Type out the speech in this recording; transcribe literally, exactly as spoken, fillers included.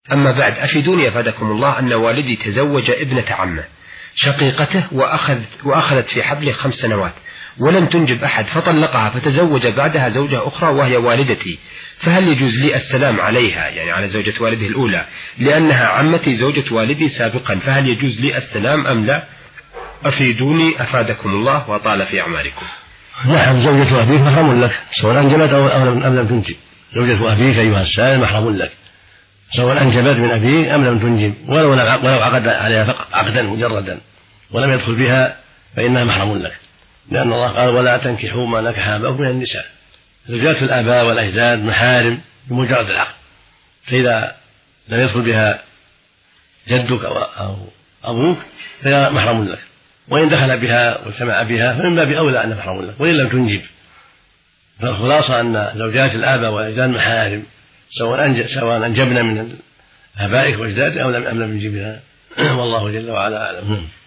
أما بعد، أفيدوني أفادكم الله أن والدي تزوج ابنة عمه شقيقته وأخذ وأخذت في حبله خمس سنوات ولم تنجب أحد فطلقها، فتزوج بعدها زوجة أخرى وهي والدتي، فهل يجوز لي السلام عليها يعني على زوجة والده الأولى لأنها عمتي زوجة والدي سابقا، فهل يجوز لي السلام أم لا؟ أفيدوني أفادكم الله وطال في أعماركم. نعم، زوجة أبيك محرم لك سواء أنجبت أو لم تنجب. زوجة أبيك أيها السائل محرم لك سواء أنجبت من أبيك أم لم تنجب، ولو عقد عليها عقدا مجردا ولم يدخل بها فإنها محرم لك، لأن الله قال ولا تنكحوا ما نكح آباؤكم من النساء. زوجات الآباء والأجداد محارم بمجرد العقد، فإذا لم يدخل بها جدك أو أبوك فهي محرم لك، وإن دخل بها واجتمع بها فمن باب أولى أنها محرم لك وإن لم تنجب. فالخلاصة أن زوجات الآباء والأجداد محارم سواء أنجبنا من آبائك وأجدادك أو لم ينجبنا، والله جل وعلا أعلم.